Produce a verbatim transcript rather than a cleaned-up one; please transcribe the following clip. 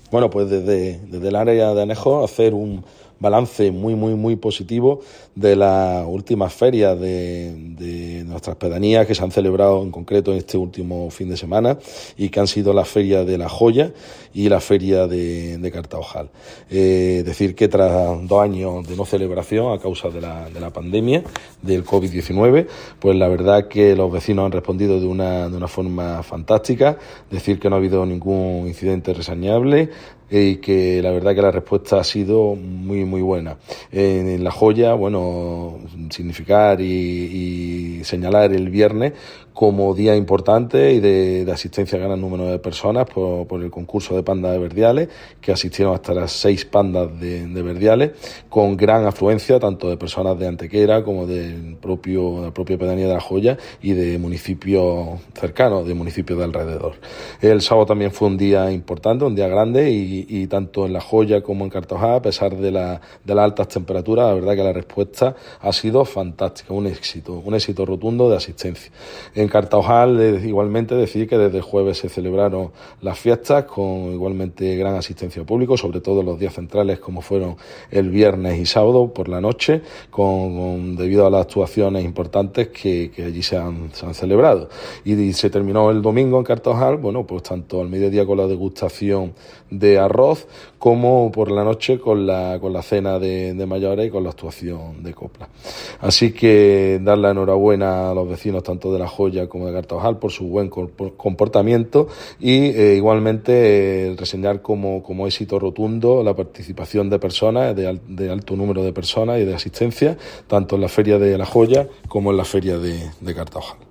Bueno, pues desde, desde el área de Anejo hacer un balance muy, muy, muy positivo de las últimas ferias de, de nuestras pedanías que se han celebrado en concreto en este último fin de semana y que han sido la Feria de la Joya y la Feria de, de Cartaojal. Eh, decir que tras dos años de no celebración a causa de la, de la pandemia del covid diecinueve, pues la verdad que los vecinos han respondido de una, de una forma fantástica. Decir que no ha habido ningún incidente reseñable y que la verdad que la respuesta ha sido muy muy buena. En La Joya, bueno, significar y, y señalar el viernes como día importante y de, de asistencia a gran número de personas por, por el concurso de pandas de verdiales, que asistieron hasta las seis pandas de, de verdiales, con gran afluencia tanto de personas de Antequera como del propio, de la propia pedanía de La Joya y de municipios cercanos, de municipios de alrededor. El sábado también fue un día importante, un día grande y, y tanto en La Joya como en Cartaojal, a pesar de, la, de las altas temperaturas, la verdad que la respuesta ha sido fantástica, un éxito, un éxito rotundo de asistencia. En Cartaojal, eh, igualmente, decir que desde el jueves se celebraron las fiestas con igualmente gran asistencia al público, sobre todo los días centrales como fueron el viernes y sábado por la noche, con, con debido a las actuaciones importantes que, que allí se han, se han celebrado. Y, y se terminó el domingo en Cartaojal, bueno, pues tanto al mediodía con la degustación de arroz como por la noche con la, con la cena de, de mayores y con la actuación de copla. Así que dar la enhorabuena a los vecinos tanto de La Joya como de Cartaojal por su buen comportamiento y eh, igualmente eh, reseñar como, como éxito rotundo la participación de personas, de, al, de alto número de personas y de asistencia, tanto en la Feria de La Joya como en la Feria de, de Cartaojal.